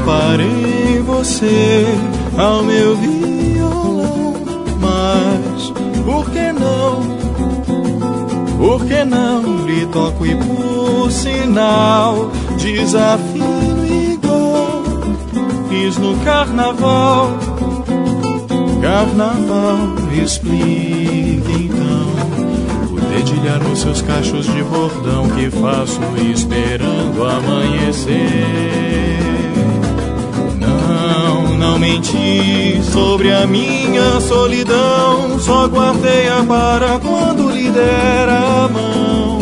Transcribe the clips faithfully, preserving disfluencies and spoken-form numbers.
Comparei você ao meu violão, mas por que não, por que não lhe toco e por sinal desafino igual fiz no carnaval. Carnaval, explique então o dedilhar nos seus cachos de bordão que faço esperando amanhecer. Não, não menti sobre a minha solidão, só guardei-a para quando lhe der a mão.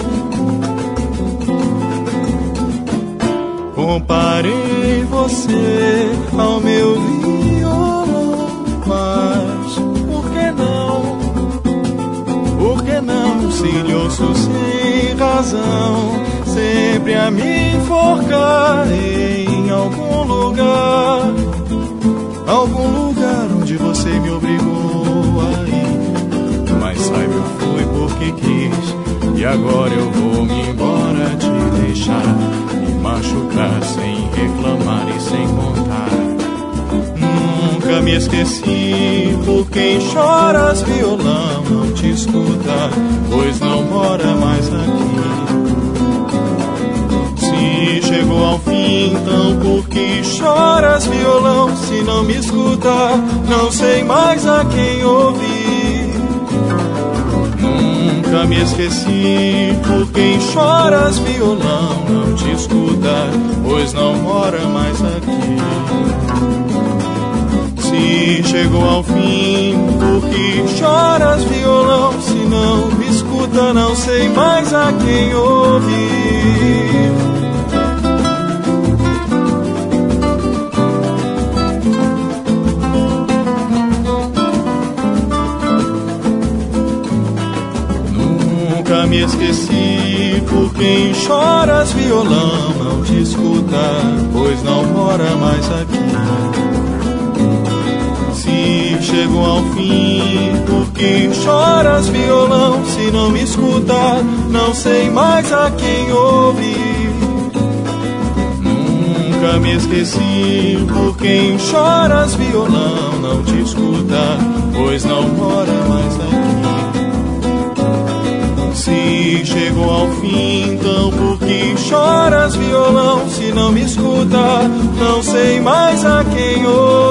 Comparei você ao meu violão, mas por que não, por que não, se lhe ouço sem razão, sempre a me enforcar em algum lugar, algum lugar onde você me obrigou a ir. Mas saiba, eu fui porque quis, e agora eu vou me embora, te deixar me machucar sem reclamar e sem contar. Nunca me esqueci por quem choras, violão não te escuta, pois não mora mais aqui. Se chegou ao fim, então por que choras, violão, se não me escuta, não sei mais a quem ouvir. Nunca me esqueci por quem choras, violão não te escuta, pois não mora mais aqui. Se chegou ao fim, por que choras, violão, se não me escuta, não sei mais a quem ouvir. Nunca me esqueci por quem choras, violão não te escuta, pois não mora mais aqui. Se chegou ao fim, por que choras, violão, se não me escuta, não sei mais a quem ouvir. Nunca me esqueci por quem choras, violão não te escuta, pois não mora mais aqui. Se chegou ao fim, então por que choras, violão, se não me escuta, não sei mais a quem ouvir.